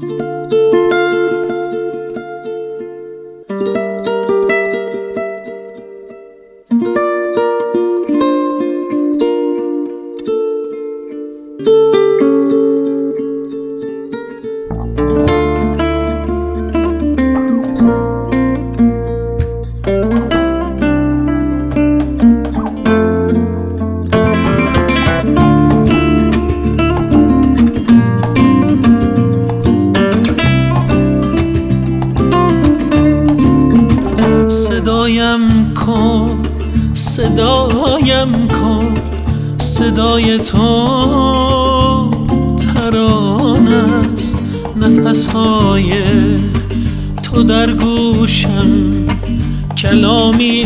صدایم کن، صدایم کن، صدای تو ترانه است، نفسهای تو در گوشم، کلامی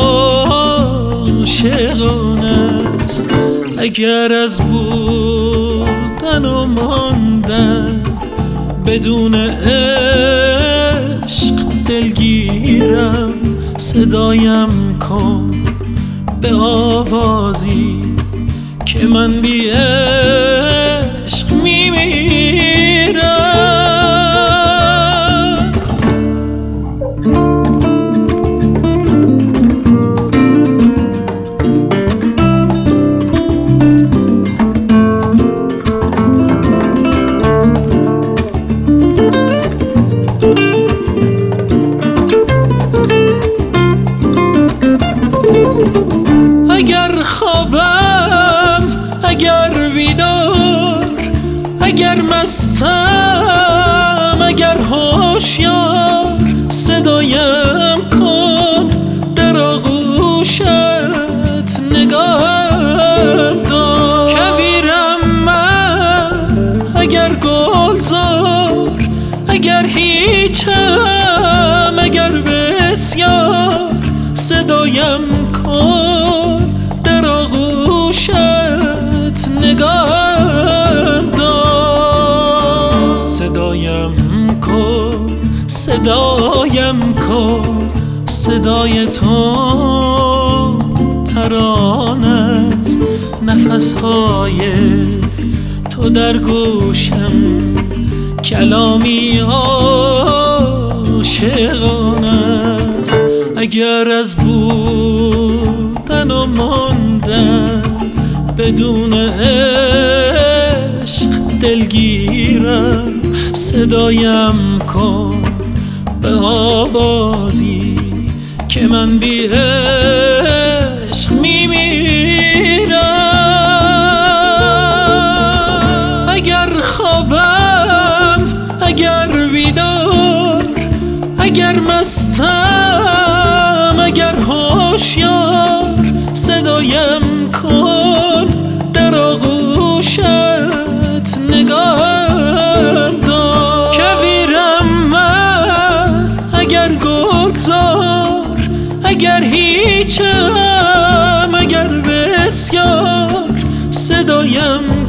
عاشقانه است. اگر از بودن و ماندن بدون عشق دلگیرم، صدایم کن به آوازی که من بی عشق میمیرم. اگر خوابم، اگر بیدار، اگر مستم، اگر هوشیار، صدایم کن در آغوشت، نگاهم دار. کویرم من اگر گلزار، اگر هیچم، اگر بسیار، صدایم کن در آغوشت، نگاهم دار. صدایم کن، صدایم کن، صدای تو ترانه است، نفسهای تو در گوشم، کلامی عاشقانه است. اگر از بودن و ماندن بدون عشق دلگیرم، صدایم کن به آوازی که من بی عشق میمیرم. اگر خوابم، اگر بیدار، اگر مستم، اگر هوشیار، صدایم کن در آغوشت، نگاهم دار. کویرم من اگر گلزار، اگر هیچم، اگر بسیار، صدایم